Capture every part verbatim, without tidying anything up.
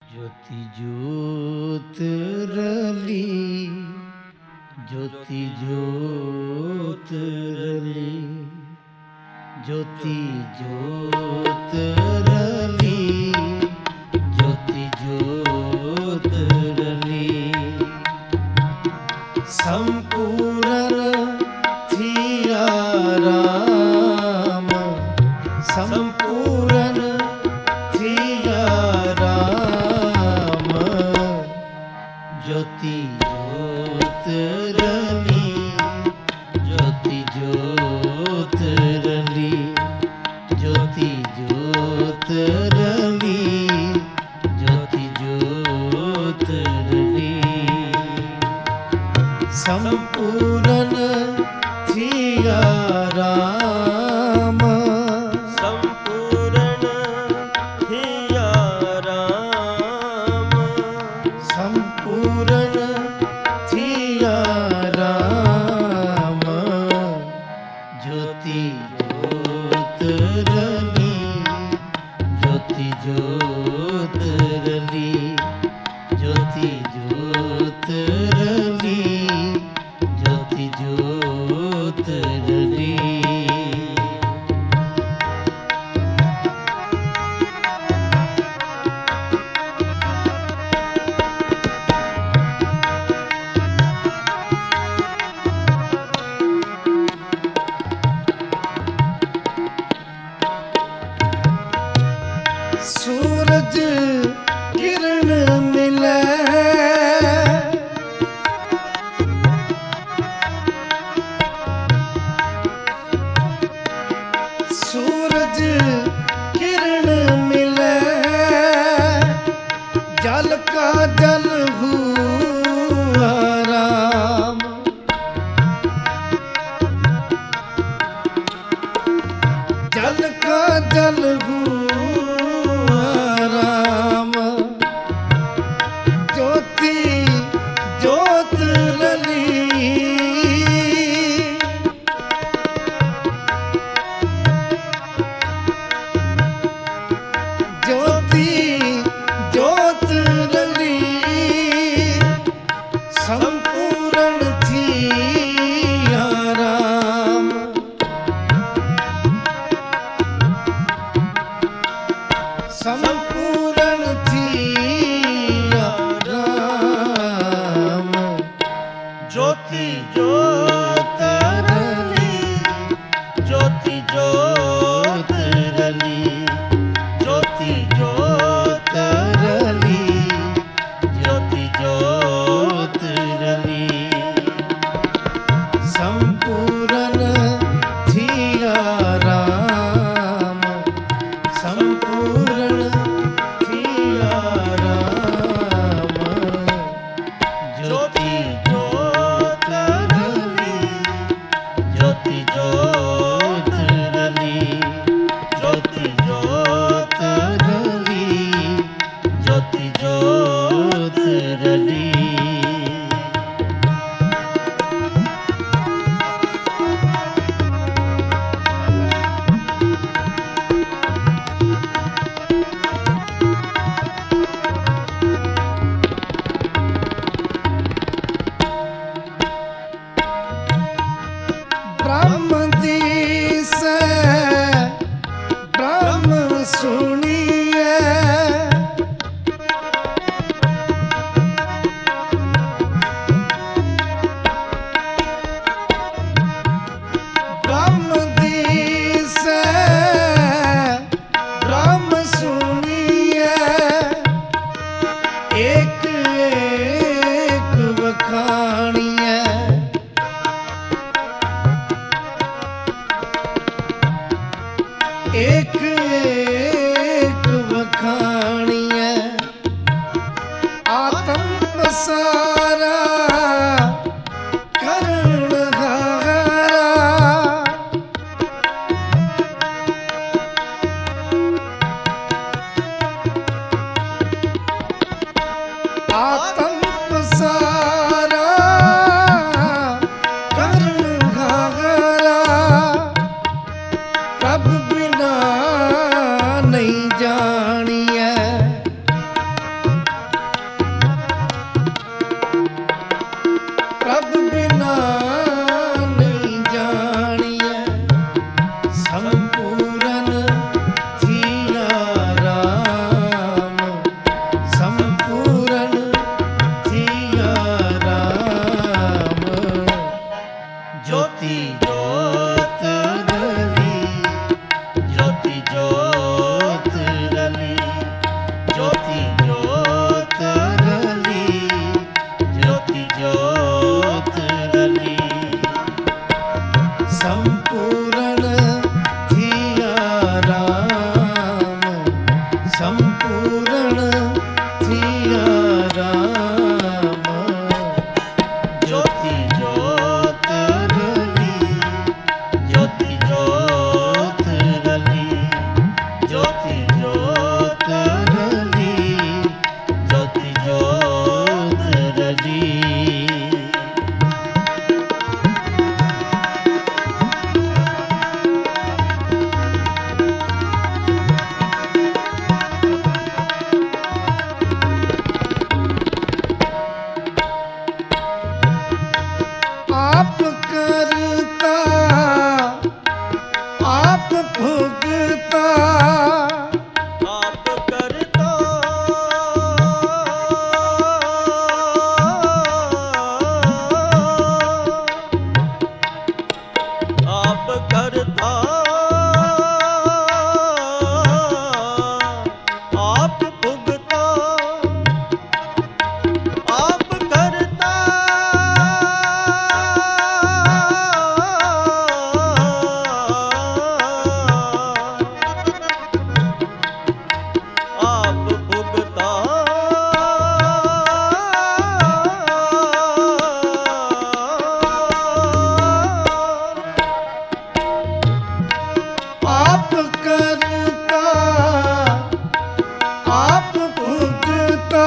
ज्योति ज्योत रली, ज्योति ज्योत रली, ज्योति ज्योत रली, ज्योति ज्योत रली। संपूर्ण थिया राम, संपूर्ण थिया राम। ज्योति ज्योत रली, ज्योति ज्योत रली, ज्योति ज्योत रली, ज्योति ज्योत रली। संपूर्ण थिया राम, संपूर्ण थिया राम, संपूर्ण थिया राम। ज्योति ज्योत रली, ज्योति ज्योत रली, ज्योति ज्योत रली, ज्योति ज्योत रली। सूरज किरण मिले, सूरज किरण मिले, जल का जल हुआ राम। जल का जल हुआ राम। ज्योति ज्योत रली, ज्योति ज्योत रली। संपूर्ण थिया राम, संपूर्ण थिया राम। ज्योति ज्योत रली, ज्योति ज्योत रली, ज्योति ज्योत रली, ज्योति ज्योत रली। संपूर्ण थिया राम, संपूर्ण थिया संपूर्ण थिया राम ज्योति ज्योत रली ज्योति ज्योत रली ज्योति ज्योत रली ज्योति ज्योत रली आप करता आप भोगता आप करता आप करता आप भुगता आप करता आप भुगता आप करता आप भोगता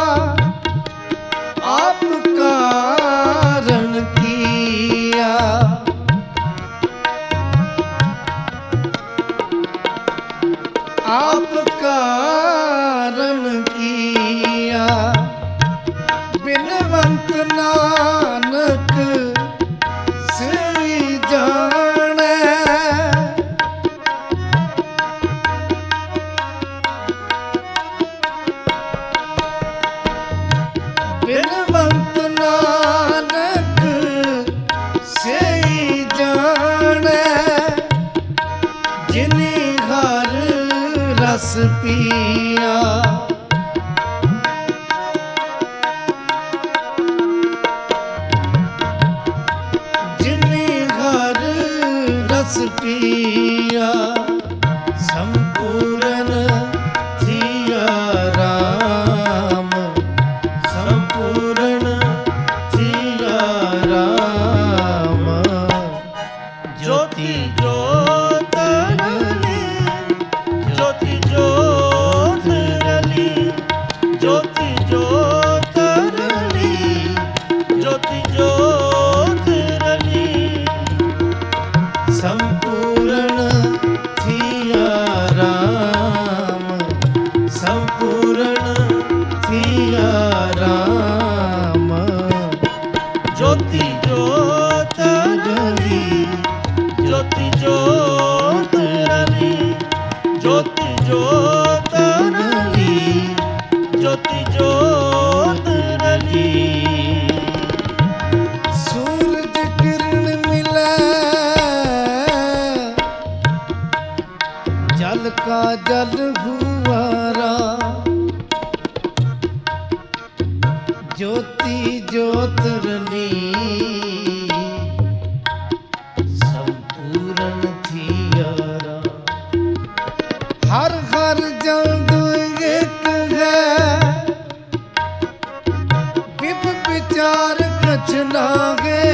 आप कारण किया आप कारण किया बिनवंत नानक सिर जाने बिनवंत नानक से जाने जिन्हीं हर रस पिया जिन्हीं हर रस पिया संपूर्ण थिया राम संपूर्ण थिया राम ज्योति ज्योत रली ज्योति ज्योत रली ज्योति ज्योत रली ज्योति ज्योत रली संपूर्ण थिया राम संपूर्ण थिया राम ज्योति ज्योत रली ज्योति ज्योत रली ज्योति ज्योत रली ज्योति ज्योत रली सूरज किरण मिले जल का जल हुआरा ज्योति ज्योत रली संपूर्ण थियारा हर हर जल्द एक है विप विचार कछ लागे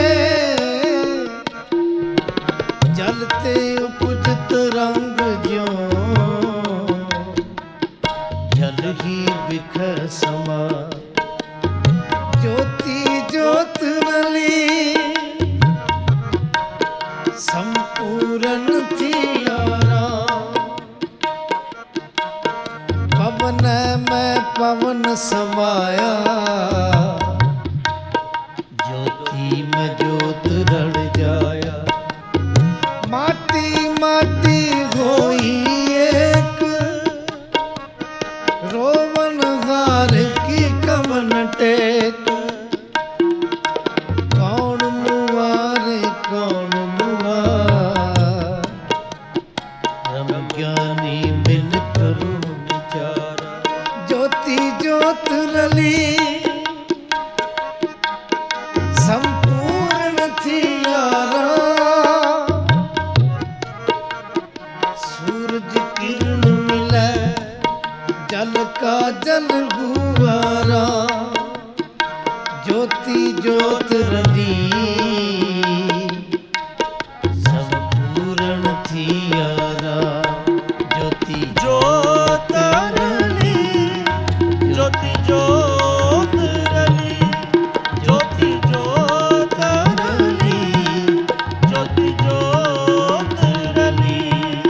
जलते उपजत रंग ज्यों जल ही बिख समा ज्योति ज्योत रली संपूर्ण थियारा पवन में पवन समाया ज्योति में ज्योत रड़ जाया माटी माटी होई एक रोवन हार की कवन टेक कौन मुआरे कौन मुआ रम ज्ञानी मिल करूं विचारा ज्योति ज्योत रली संपूर्ण थियारा सूरज किरण मिले जल का जल हुआरा ज्योति ज्योत रली संपूर्ण थियारा ज्योति ज्योत रली ज्योति ज्योत रली ज्योति ज्योत रली ज्योति ज्योत रली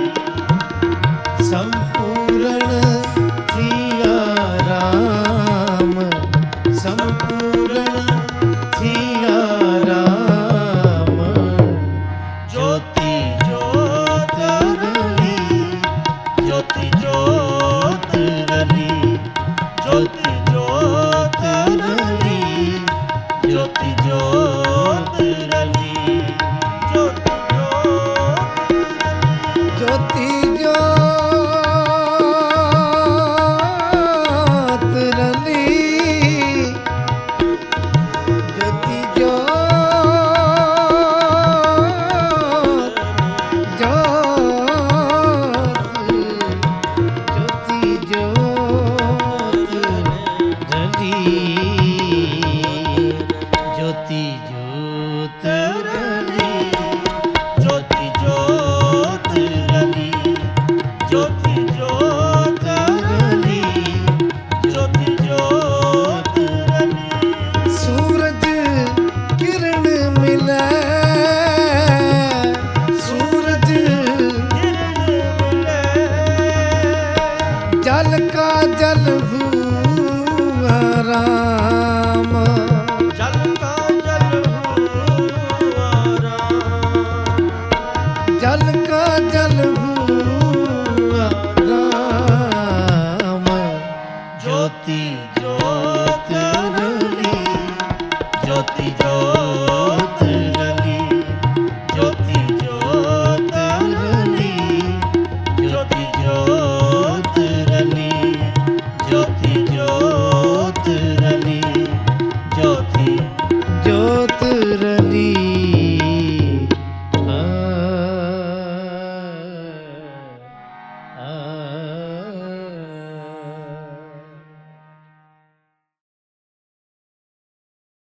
संपूर्ण थिया राम संपूर्ण थिया राम ज्योति ज्योत रली ज्योति ज्योत रली ज्योति ज्योत रली ज्योति ज्योत रली ज्योति ज्योत ज्योति ज्योत रली ज्योति ज्योत ज्योत ज्योति ज्योत रली ज्योति ज्योत रली ज्योति ज्योत रली ज्योति ज्योत रली ज्योति ज्योत रली सूरज किरण मिले सूरज किरण मिले जल का जल हुआ राम जल का जल हुआ राम जल का जल हुआ राम ज्योति ज्योत रली ज्योति ज्योत रली ज्योति ज्योत रली ज्योति ज्योत रली ज्योति ज्योत रली ज्योति ज्योत रली